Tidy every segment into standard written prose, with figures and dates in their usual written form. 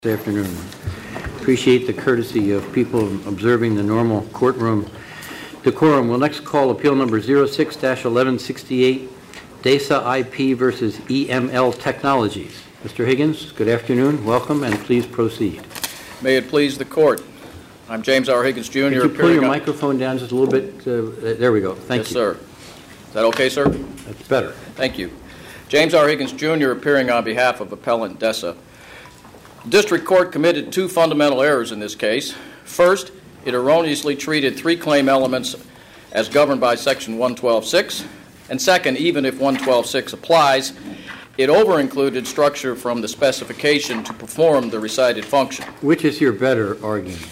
Good afternoon. Appreciate the courtesy of people observing the normal courtroom decorum. We'll next call appeal number 06-1168, DESA IP versus EML Technologies. Mr. Higgins, good afternoon. Welcome, and please proceed. May it please the court. I'm James R. Higgins, Jr. Could you pull your microphone down just a little bit? There we go. Thank you. Yes, sir. Is that okay, sir? That's better. Thank you. James R. Higgins, Jr., appearing on behalf of Appellant DESA. The District Court committed two fundamental errors in this case. First, it erroneously treated three claim elements as governed by Section 112.6. And second, even if 112.6 applies, it over-included structure from the specification to perform the recited function. Which is your better argument?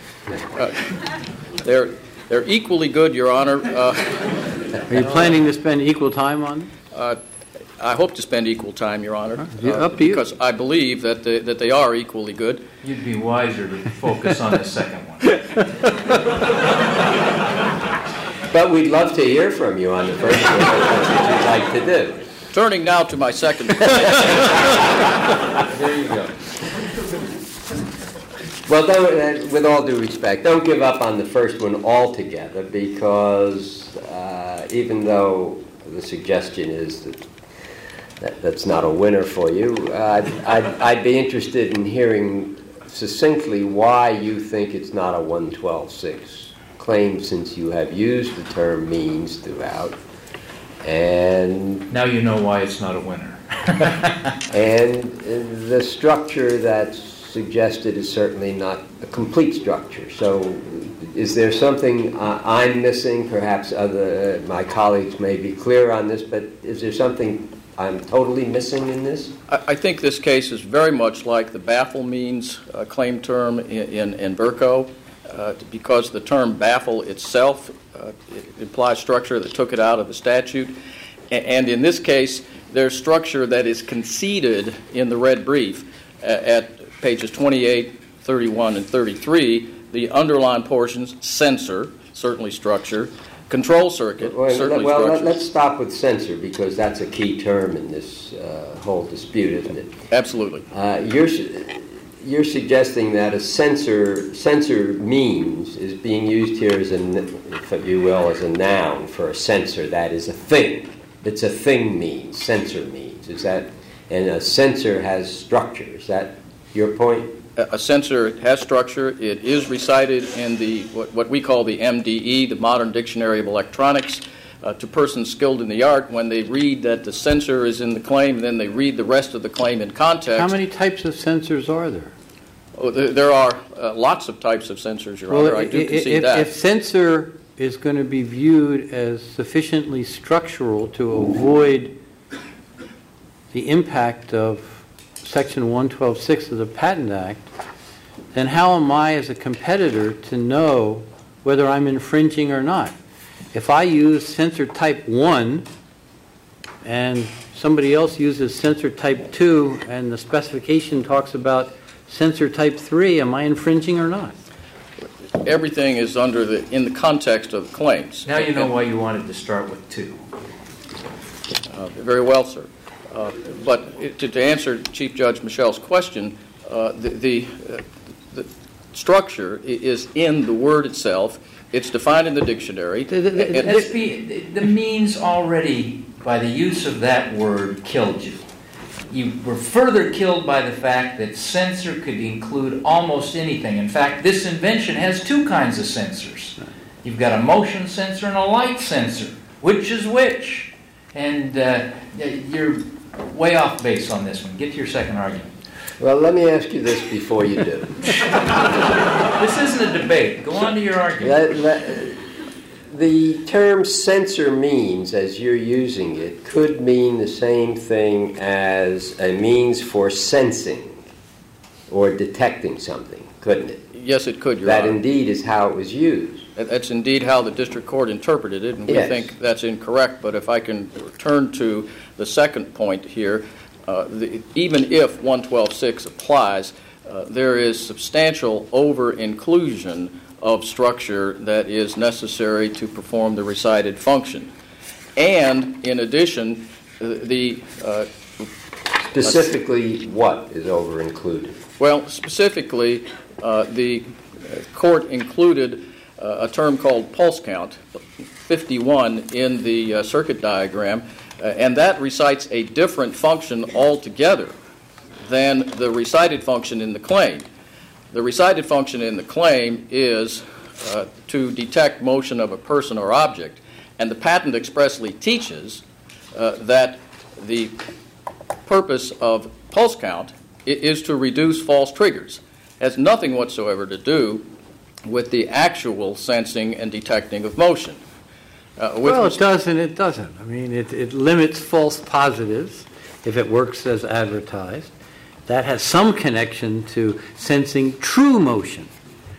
They're equally good, Your Honor. Are you planning to spend equal time on it? I hope to spend equal time, Your Honor, up to you. because I believe that they are equally good. You'd be wiser to focus on the second one. But we'd love to hear from you on the first one. That's what you'd like to do. Turning now to my second point. There you go. Well, with all due respect, don't give up on the first one altogether, because even though the suggestion is that's not a winner for you, I'd be interested in hearing succinctly why you think it's not a 112.6 claim, since you have used the term means throughout. And now you know why it's not a winner. And the structure that's suggested is certainly not a complete structure. So is there something I'm missing? Perhaps my colleagues may be clear on this, but is there something I'm totally missing in this? I think this case is very much like the baffle means claim term in Verco, because the term baffle itself it implies structure that took it out of the statute. And in this case, there's structure that is conceded in the red brief at pages 28, 31, and 33. The underlined portions, sensor, certainly structure, control circuit, certainly structure. Let's stop with sensor, because that's a key term in this whole dispute, isn't it? Absolutely. You're suggesting that a sensor means is being used here as if you will, as a noun for a sensor. That is a thing. It's a thing means, sensor means. Is that, and a sensor has structure. Is that your point? A sensor has structure. It is recited in the what we call the MDE, the Modern Dictionary of Electronics, to persons skilled in the art. When they read that the sensor is in the claim, then they read the rest of the claim in context. How many types of sensors are there? Oh, there are lots of types of sensors, Your Honor. I do concede that. If sensor is going to be viewed as sufficiently structural to avoid the impact of Section 112.6 of the Patent Act, then how am I as a competitor to know whether I'm infringing or not? If I use sensor type 1 and somebody else uses sensor type 2 and the specification talks about sensor type 3, am I infringing or not? Everything is in the context of the claims. Now you know why you wanted to start with 2. Very well, sir. But to answer Chief Judge Michel's question, the structure is in the word itself. It's defined in the dictionary. The means already, by the use of that word, killed you. You were further killed by the fact that sensor could include almost anything. In fact, this invention has two kinds of sensors. You've got a motion sensor and a light sensor. Which is which? And you're way off base on this one. Get to your second argument. Well, let me ask you this before you do. This isn't a debate. Go on to your argument. The term sensor means, as you're using it, could mean the same thing as a means for sensing or detecting something, couldn't it? Yes, it could, Your Honor. That indeed is how it was used. That's indeed how the district court interpreted it, and we think that's incorrect. But if I can return to the second point here, even if 112.6 applies, there is substantial over-inclusion of structure that is necessary to perform the recited function. And, in addition, the Specifically, what is over-included? Well, specifically, the court included a term called pulse count, 51, in the circuit diagram, and that recites a different function altogether than the recited function in the claim. The recited function in the claim is to detect motion of a person or object, and the patent expressly teaches that the purpose of pulse count is to reduce false triggers. It has nothing whatsoever to do with the actual sensing and detecting of motion. Well, it does and it doesn't. I mean, it limits false positives if it works as advertised. That has some connection to sensing true motion.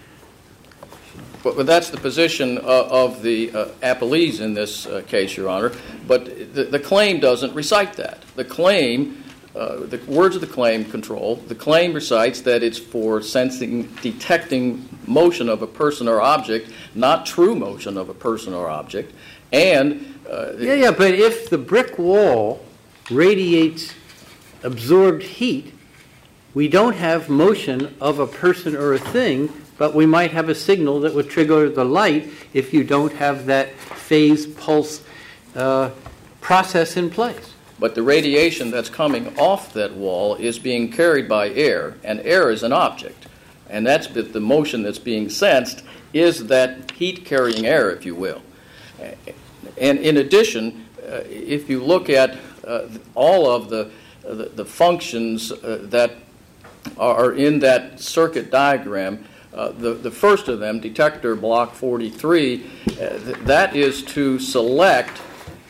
But that's the position of the appellees in this case, Your Honor. But the claim doesn't recite that. The claim, the words of the claim control. The claim recites that it's for sensing, detecting motion of a person or object, not true motion of a person or object. And but if the brick wall radiates absorbed heat, we don't have motion of a person or a thing, but we might have a signal that would trigger the light if you don't have that phase pulse process in place. But the radiation that's coming off that wall is being carried by air, and air is an object. And that's the motion that's being sensed is that heat-carrying air, if you will. And in addition, if you look at all of the functions that are in that circuit diagram, the first of them, detector block 43, that is to select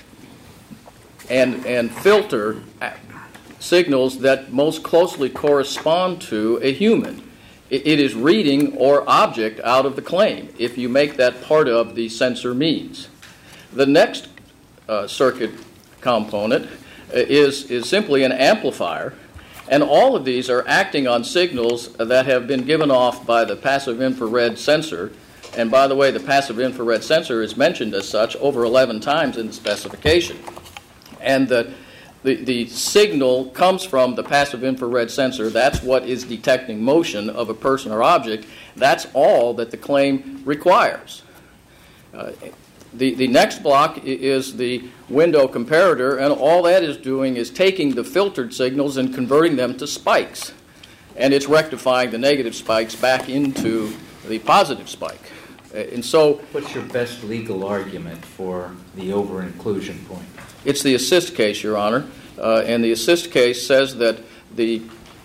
and filter signals that most closely correspond to a human. It is reading or object out of the claim if you make that part of the sensor means. The next circuit component is simply an amplifier, and all of these are acting on signals that have been given off by the passive infrared sensor. And by the way, the passive infrared sensor is mentioned as such over 11 times in the specification. And the signal comes from the passive infrared sensor. That's what is detecting motion of a person or object. That's all that the claim requires. The next block is the window comparator, and all that is doing is taking the filtered signals and converting them to spikes. And it's rectifying the negative spikes back into the positive spike. And so, what's your best legal argument for the over-inclusion point? It's the assist case, Your Honor. And the assist case says that the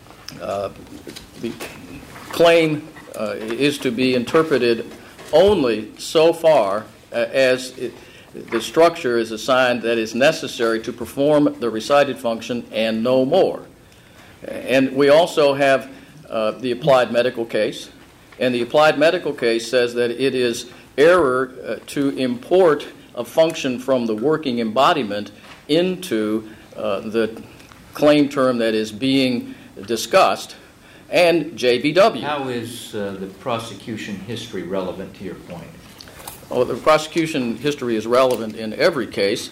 claim is to be interpreted only so far as the structure is assigned that is necessary to perform the recited function and no more. And we also have the applied medical case. And the applied medical case says that it is error to import a function from the working embodiment into the claim term that is being discussed, and JBW. How is the prosecution history relevant to your point? Oh, the prosecution history is relevant in every case.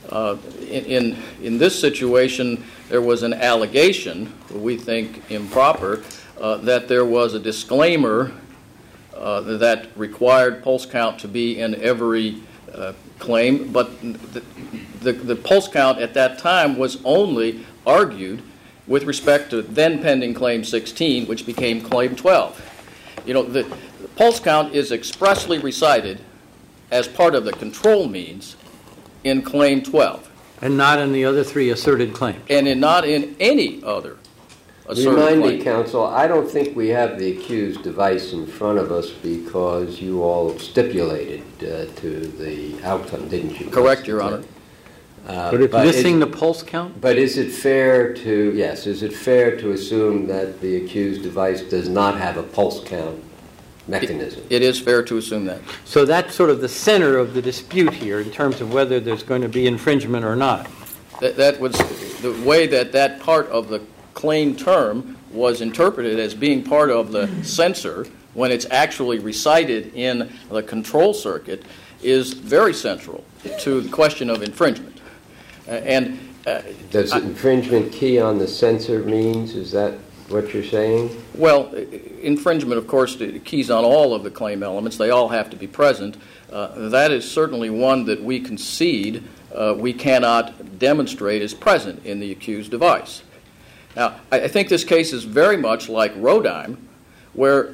In this situation, there was an allegation, we think improper, that there was a disclaimer that required pulse count to be in every claim, but the pulse count at that time was only argued with respect to then pending Claim 16, which became Claim 12. You know, the pulse count is expressly recited as part of the control means in Claim 12. And not in the other three asserted claims. And not in any other asserted claim. Remind me, counsel, I don't think we have the accused device in front of us because you all stipulated to the outcome, didn't you? Correct, Your Honor. But it's missing the pulse count? But is it fair to assume that the accused device does not have a pulse count mechanism? It is fair to assume that. So that's sort of the center of the dispute here in terms of whether there's going to be infringement or not. That was the way that part of the claim term was interpreted as being part of the sensor when it's actually recited in the control circuit is very central to the question of infringement. Does infringement key on the sensor means? Is that what you're saying? Well, infringement, of course, keys on all of the claim elements. They all have to be present. That is certainly one that we concede we cannot demonstrate is present in the accused device. Now, I think this case is very much like Rodime, where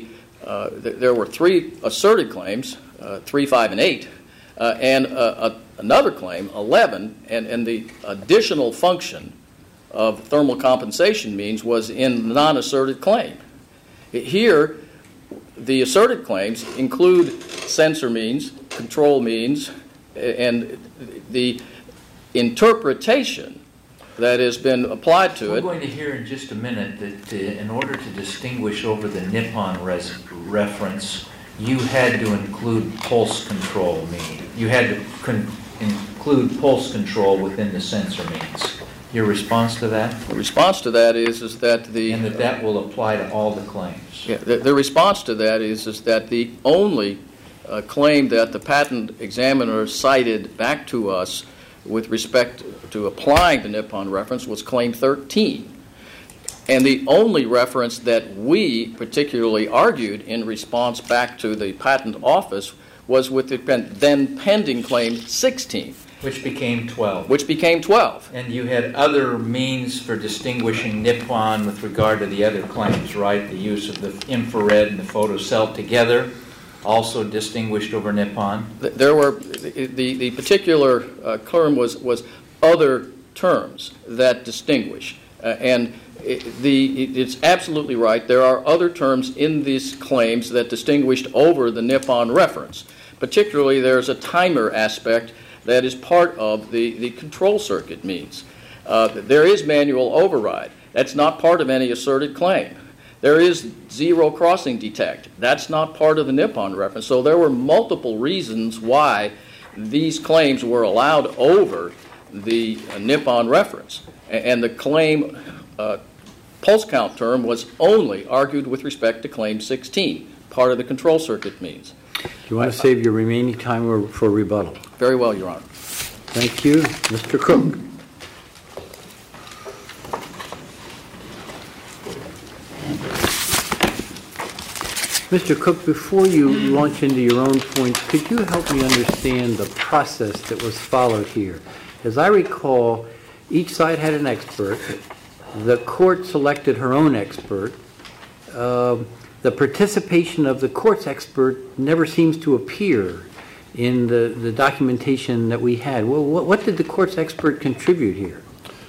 there were 3 asserted claims, 3, 5, and 8, and another claim, 11, and the additional function of thermal compensation means was in the non-asserted claim. Here, the asserted claims include sensor means, control means, and the interpretation that has been applied to We're it. going to hear in just a minute that in order to distinguish over the Nippon reference, you had to include pulse control mean. You had to include pulse control within the sensor means. Your response to that? The response to that is that the... And that will apply to all the claims. Yeah, the response to that is that the only claim that the patent examiner cited back to us with respect to applying the Nippon reference was Claim 13. And the only reference that we particularly argued in response back to the patent office was with the then pending Claim 16. Which became 12. Which became 12. And you had other means for distinguishing Nippon with regard to the other claims, right? The use of the infrared and the photocell together also distinguished over Nippon? There were, the particular term was other terms that distinguish. And it's absolutely right. There are other terms in these claims that distinguished over the Nippon reference. Particularly, there's a timer aspect that is part of the control circuit means. There is manual override. That's not part of any asserted claim. There is zero crossing detect. That's not part of the Nippon reference. So there were multiple reasons why these claims were allowed over the Nippon reference. And the claim pulse count term was only argued with respect to Claim 16, part of the control circuit means. Do you want to save your remaining time for rebuttal? Very well, Your Honor. Thank you. Mr. Cook. Mr. Cook, before you launch into your own points, could you help me understand the process that was followed here? As I recall, each side had an expert. The court selected her own expert. The participation of the court's expert never seems to appear in the documentation that we had. Well, what did the court's expert contribute here?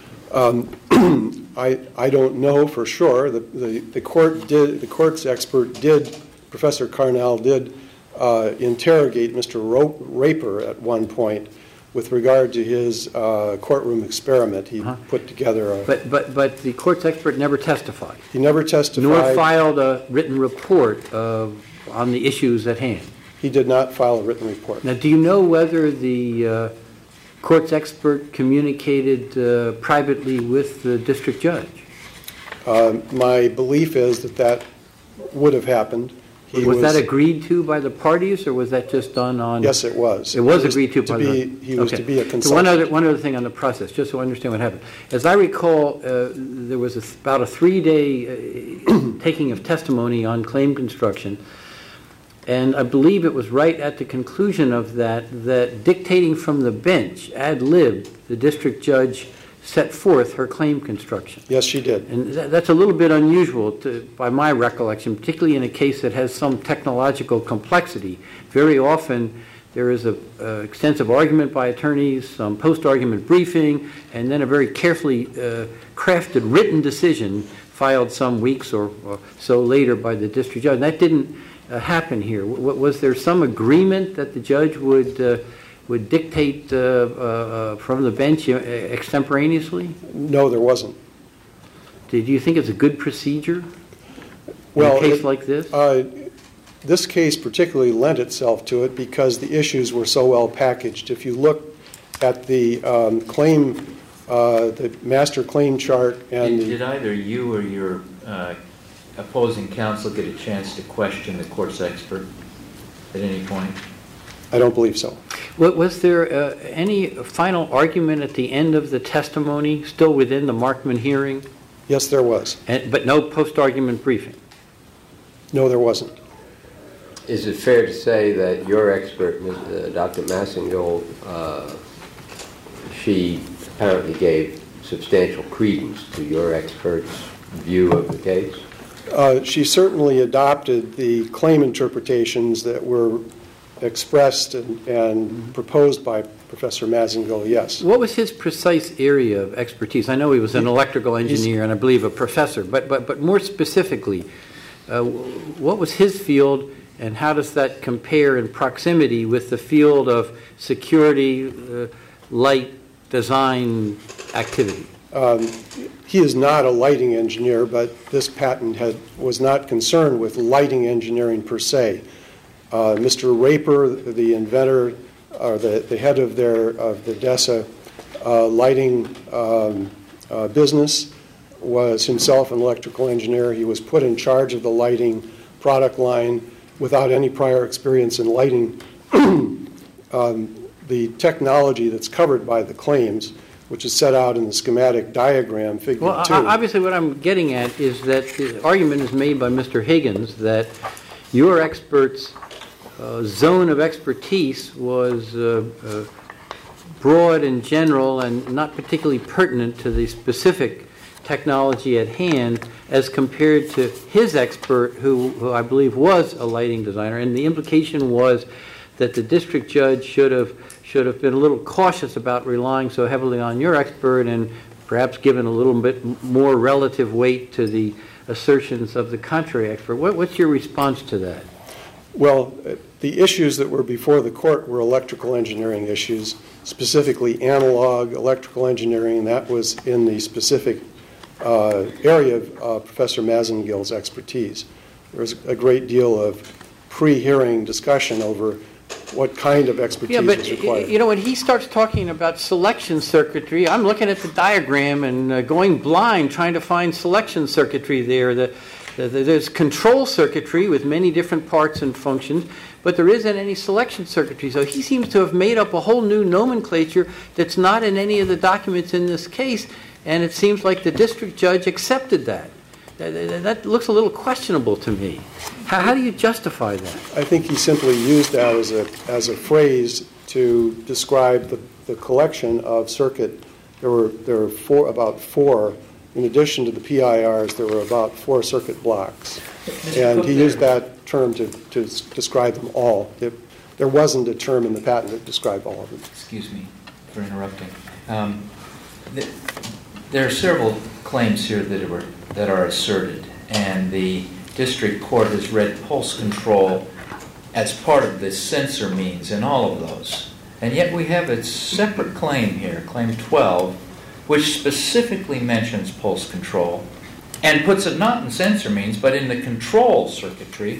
I don't know for sure. The court's expert did, Professor Carnell did interrogate Mr. Raper at one point with regard to his courtroom experiment. He put together But the court's expert never testified. He never testified. Nor filed a written report on the issues at hand. He did not file a written report. Now, do you know whether the court's expert communicated privately with the district judge? My belief is that would have happened. Was that agreed to by the parties, or was that just done on? Yes, it was. It was agreed to by the. He was to be a consultant. So one other thing on the process, just so I understand what happened. As I recall, there was about a 3-day taking of testimony on claim construction, and I believe it was right at the conclusion of that dictating from the bench, ad lib, the district judge set forth her claim construction. Yes, she did. And that's a little bit unusual by my recollection, particularly in a case that has some technological complexity. Very often there is an extensive argument by attorneys, some post-argument briefing, and then a very carefully crafted written decision filed some weeks or so later by the district judge. And that didn't happen here. Was there some agreement that the judge would dictate from the bench extemporaneously? No, there wasn't. Do you think it's a good procedure in a case like this? This case particularly lent itself to it because the issues were so well packaged. If you look at the the master claim chart and Did either you or your opposing counsel get a chance to question the court's expert at any point? I don't believe so. Was there any final argument at the end of the testimony, still within the Markman hearing? Yes, there was. But no post-argument briefing? No, there wasn't. Is it fair to say that your expert, Dr. Massengill, she apparently gave substantial credence to your expert's view of the case? She certainly adopted the claim interpretations that were expressed and proposed by Professor Massengill, yes. What was his precise area of expertise? I know he was an electrical engineer and I believe a professor, but more specifically, what was his field and how does that compare in proximity with the field of security, light design activity? He is not a lighting engineer, but this patent was not concerned with lighting engineering per se. Mr. Raper, the inventor, or the head of the DESA lighting business, was himself an electrical engineer. He was put in charge of the lighting product line without any prior experience in lighting. The technology that's covered by the claims, which is set out in the schematic diagram, figure 2. Well, obviously what I'm getting at is that the argument is made by Mr. Higgins that your expert's zone of expertise was broad and general and not particularly pertinent to the specific technology at hand as compared to his expert who I believe was a lighting designer. And the implication was that the district judge should have been a little cautious about relying so heavily on your expert and perhaps given a little bit more relative weight to the assertions of the contrary expert. What's your response to that? Well, the issues that were before the court were electrical engineering issues, specifically analog electrical engineering. That was in the specific area of Professor Massengill's expertise. There was a great deal of pre-hearing discussion over what kind of expertise is required. You know, when he starts talking about selection circuitry, I'm looking at the diagram and going blind trying to find selection circuitry there. There's control circuitry with many different parts and functions, but there isn't any selection circuitry. So he seems to have made up a whole new nomenclature that's not in any of the documents in this case, and it seems like the district judge accepted that. That looks a little questionable to me. How do you justify that? I think he simply used that as a phrase to describe the collection of circuit. There were about four. In addition to the PIRs, there were about 4 circuit blocks. And he used that term to describe them all. There wasn't a term in the patent that described all of them. Excuse me for interrupting. There are several claims here that are asserted, and the district court has read pulse control as part of the sensor means in all of those. And yet we have a separate claim here, Claim 12, which specifically mentions pulse control and puts it not in sensor means, but in the control circuitry.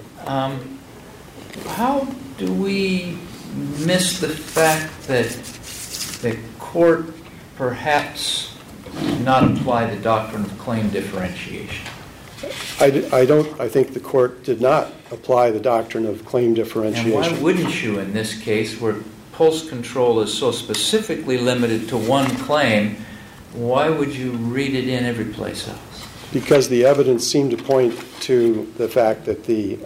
How do we miss the fact that the court perhaps did not apply the doctrine of claim differentiation? I think the court did not apply the doctrine of claim differentiation. And why wouldn't you in this case, where pulse control is so specifically limited to one claim, why would you read it in every place else? Because the evidence seemed to point to the fact that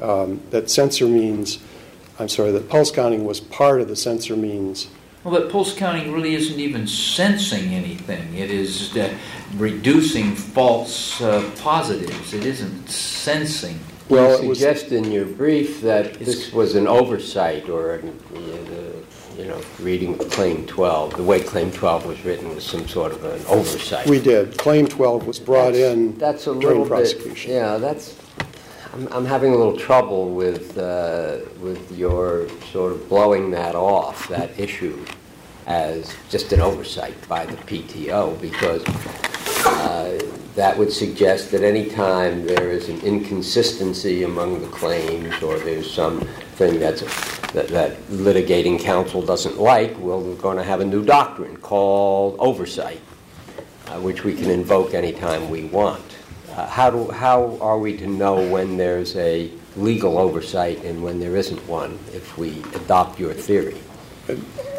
that pulse counting was part of the sensor means. Well, but pulse counting really isn't even sensing anything. It is reducing false positives. It isn't sensing. Well, you suggest in your brief that this was an oversight, or reading Claim 12. The way Claim 12 was written was some sort of an oversight. We did. Claim 12 was brought in during prosecution. I'm having a little trouble with your sort of blowing that off, that issue, as just an oversight by the PTO, because that would suggest that any time there is an inconsistency among the claims, or there's something that litigating counsel doesn't like, we're going to have a new doctrine called oversight, which we can invoke any time we want. How are we to know when there's a legal oversight and when there isn't one if we adopt your theory?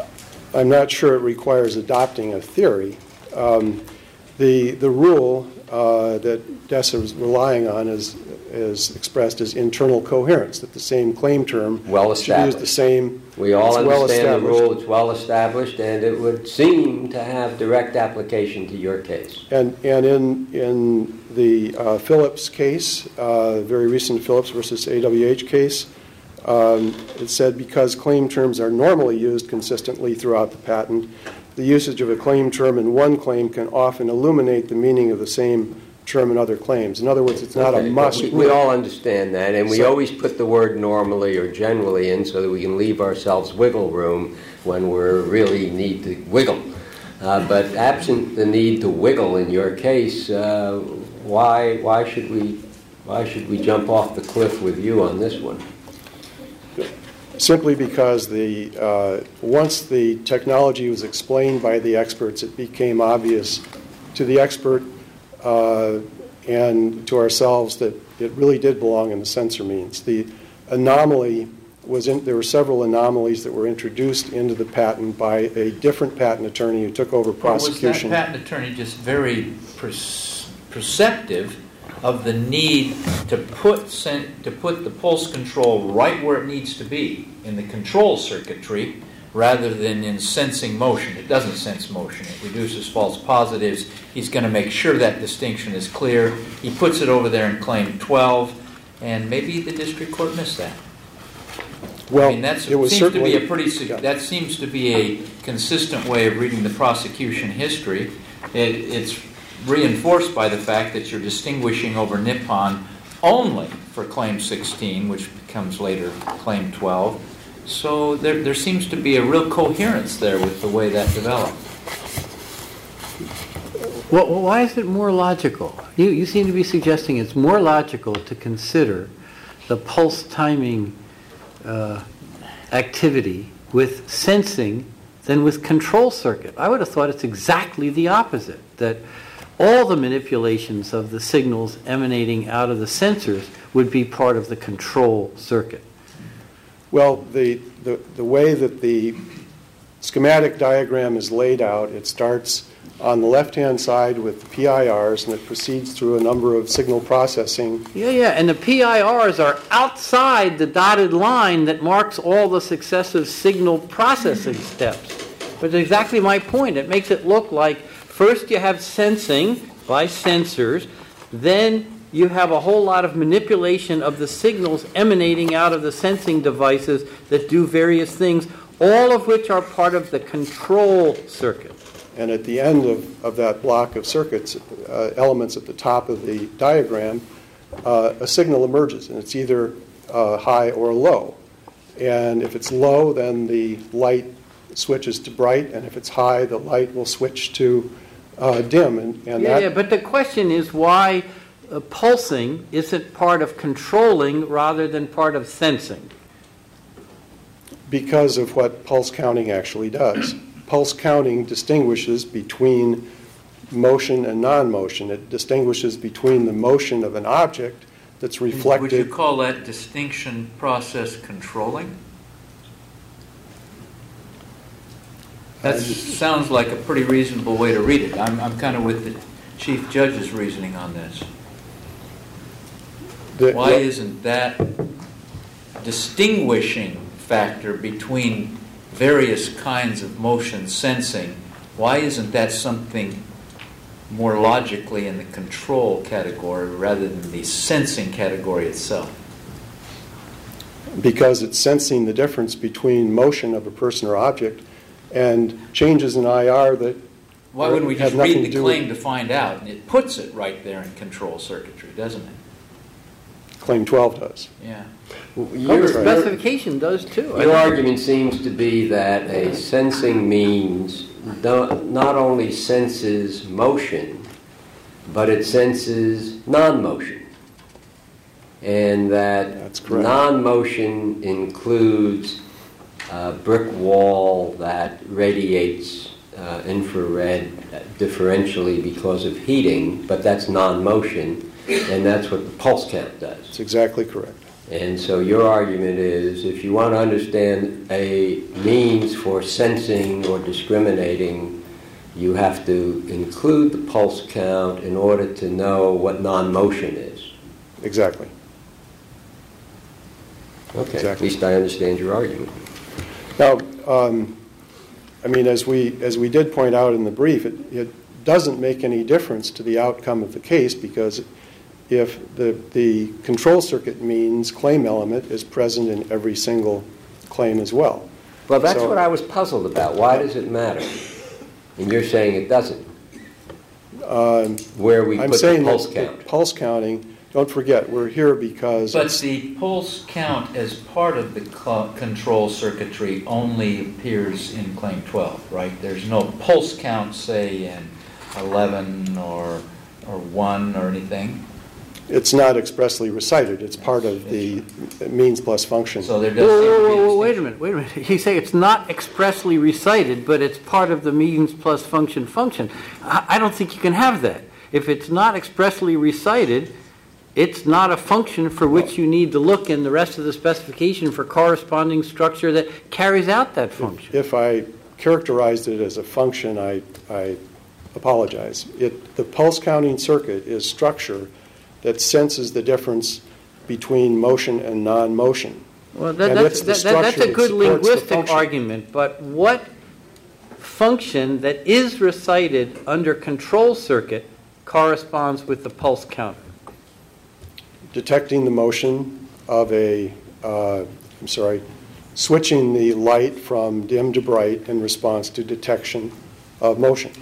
I'm not sure it requires adopting a theory. The rule that DESA is relying on is expressed as internal coherence, that the same claim term Well should use the established. same. We all it's well understand the established. rule, it's well established, and it would seem to have direct application to your case. And in the Phillips case, very recent Phillips versus AWH case, it said because claim terms are normally used consistently throughout the patent, the usage of a claim term in one claim can often illuminate the meaning of the same term in other claims. In other words, it's not Okay, a but must. We all understand that, and we So- always put the word normally or generally in so that we can leave ourselves wiggle room when we really need to wiggle. But absent the need to wiggle in your case, why should we jump off the cliff with you on this one? Simply because once the technology was explained by the experts, it became obvious to the expert and to ourselves that it really did belong in the sensor means. The anomaly there were several anomalies that were introduced into the patent by a different patent attorney who took over prosecution. Was that patent attorney just very perceptive of the need to put the pulse control right where it needs to be in the control circuitry rather than in sensing motion? It doesn't sense motion. It reduces false positives. He's going to make sure that distinction is clear. He puts it over there in Claim 12, and maybe the district court missed that. Well, I mean, that it was seems to be certainly that seems to be a consistent way of reading the prosecution history. It's reinforced by the fact that you're distinguishing over Nippon only for Claim 16, which becomes later Claim 12. So there seems to be a real coherence there with the way that developed. Well, why is it more logical? You seem to be suggesting it's more logical to consider the pulse timing activity with sensing than with control circuit. I would have thought it's exactly the opposite, that all the manipulations of the signals emanating out of the sensors would be part of the control circuit. Well, the way that the schematic diagram is laid out, it starts on the left-hand side with the PIRs, and it proceeds through a number of signal processing. Yeah, and the PIRs are outside the dotted line that marks all the successive signal processing steps. But exactly my point. It makes it look like first you have sensing by sensors, then you have a whole lot of manipulation of the signals emanating out of the sensing devices that do various things, all of which are part of the control circuit. And at the end of that block of circuits, elements at the top of the diagram, a signal emerges, and it's either high or low. And if it's low, then the light switches to bright, and if it's high, the light will switch to dim. But the question is why pulsing isn't part of controlling rather than part of sensing. Because of what pulse counting actually does. Pulse counting distinguishes between motion and non-motion. It distinguishes between the motion of an object that's reflected. Would you call that distinction process controlling? That sounds like a pretty reasonable way to read it. I'm kind of with the Chief Judge's reasoning on this. Why isn't that distinguishing factor between various kinds of motion sensing, why isn't that something more logically in the control category rather than the sensing category itself? Because it's sensing the difference between motion of a person or object and changes in IR that why wouldn't we just have nothing read the to do claim with to find out? And it puts it right there in control circuitry, doesn't it? Claim 12 does. Yeah. The specification does too. Your argument seems to be that a sensing means not only senses motion, but it senses non-motion. And that That's correct. non-motion includes a brick wall that radiates infrared differentially because of heating, but that's non-motion, and that's what the pulse count does. That's exactly correct. And so your argument is, if you want to understand a means for sensing or discriminating you have to include the pulse count in order to know what non-motion is. Exactly. Okay, Exactly. at least I understand your argument. Now, I mean, as we did point out in the brief, it doesn't make any difference to the outcome of the case, because if the control circuit means claim element is present in every single claim as well. Well, that's So- what I was puzzled about. Why does it matter? And you're saying it doesn't. Where we I'm put the saying pulse that count. pulse counting, don't forget, we're here because But it's- the pulse count as part of the control circuitry only appears in Claim 12, right? There's no pulse count, say, in 11 or 1 or anything. it's not expressly recited. It's part of the means plus function. So there does seem to be a Whoa, wait a distinction. minute. You say it's not expressly recited, but it's part of the means plus function. I don't think you can have that. If it's not expressly recited, it's not a function for which you need to look in the rest of the specification for corresponding structure that carries out that function. If I characterized it as a function, I apologize. The pulse counting circuit is structure that senses the difference between motion and non-motion. Well, And that's it's the a structure good that supports the linguistic function. argument, but what function that is recited under control circuit corresponds with the pulse counter? Detecting the motion of switching the light from dim to bright in response to detection of motion.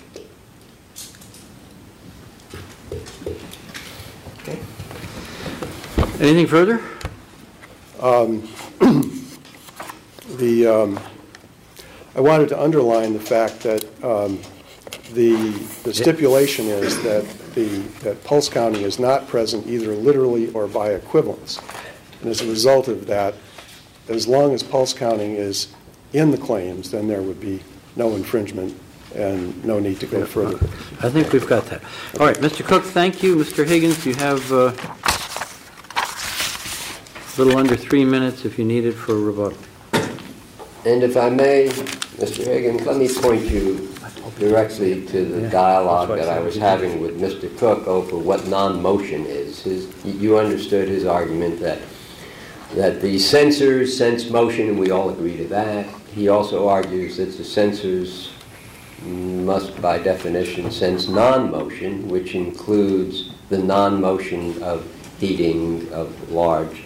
Anything further? I wanted to underline the fact that the stipulation is that pulse counting is not present either literally or by equivalence. And as a result of that, as long as pulse counting is in the claims, then there would be no infringement and no need to go further. I think we've got that. All right, Mr. Cook, thank you. Mr. Higgins, you have a little under 3 minutes if you need it for rebuttal. And if I may, Mr. Higgins, let me point you directly to the dialogue that I was having with Mr. Cook over what non-motion is. You understood his argument that the sensors sense motion, and we all agree to that. He also argues that the sensors must, by definition, sense non-motion, which includes the non-motion of heating of large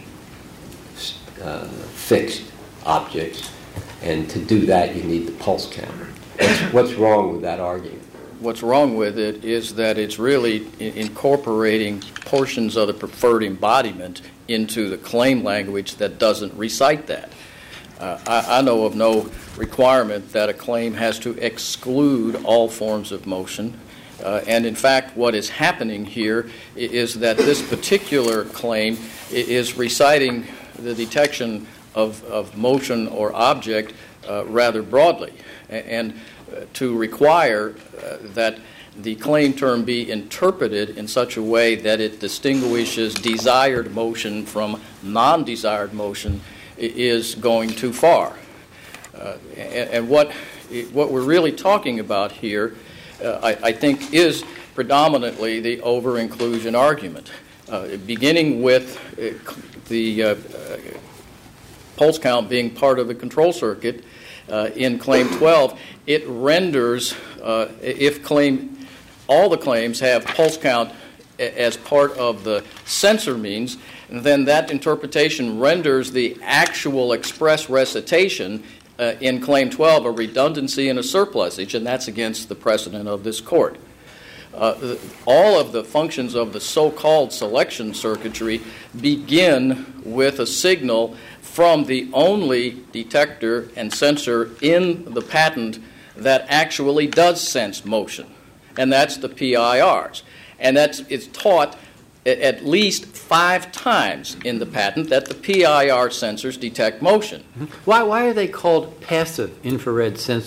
fixed objects. And to do that, you need the pulse counter. What's wrong with that argument? What's wrong with it is that it's really incorporating portions of the preferred embodiment into the claim language that doesn't recite that. I know of no requirement that a claim has to exclude all forms of motion. And in fact, what is happening here is that this particular claim is reciting the detection of motion or object rather broadly. And to require that the claim term be interpreted in such a way that it distinguishes desired motion from non-desired motion is going too far. And what we're really talking about here, I think, is predominantly the over-inclusion argument. Beginning with the pulse count being part of the control circuit in Claim 12, it renders, if all the claims have pulse count as part of the sensor means, then that interpretation renders the actual express recitation in Claim 12 a redundancy and a surplusage, and that's against the precedent of this court. All of the functions of the so-called selection circuitry begin with a signal from the only detector and sensor in the patent that actually does sense motion, and that's the PIRs. And it's taught at least 5 times in the patent that the PIR sensors detect motion. Why are they called passive infrared sensors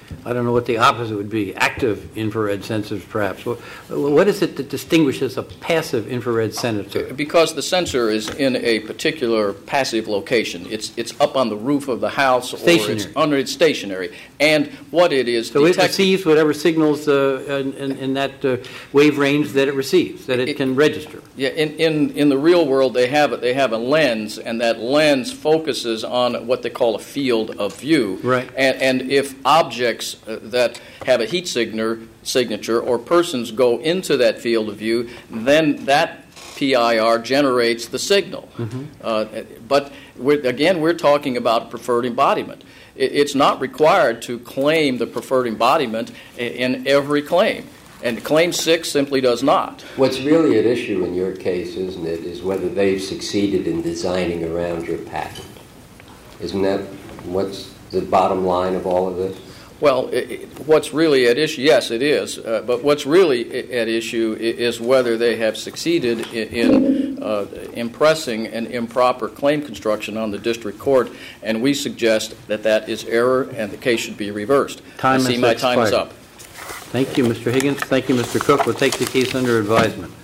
I don't know what the opposite would be, active infrared sensors perhaps. What is it that distinguishes a passive infrared sensor? Because the sensor is in a particular passive location. It's up on the roof of the house, or it's stationary. And what it is, so it receives whatever signals in that wave range that it receives, that it can register. Yeah, in the real world, they have a lens, and that lens focuses on what they call a field of view. Right. And if objects that have a heat signature or persons go into that field of view, then that PIR generates the signal. But we're talking about preferred embodiment. It's not required to claim the preferred embodiment in every claim. And Claim 6 simply does not. What's really at issue in your case, isn't it, is whether they've succeeded in designing around your patent. Isn't that what's the bottom line of all of this? Well, what's really at issue, yes, it is. But what's really at issue is whether they have succeeded in impressing an improper claim construction on the district court, and we suggest that that is error and the case should be reversed. I see my time is up. Thank you, Mr. Higgins. Thank you, Mr. Cook. We'll take the case under advisement.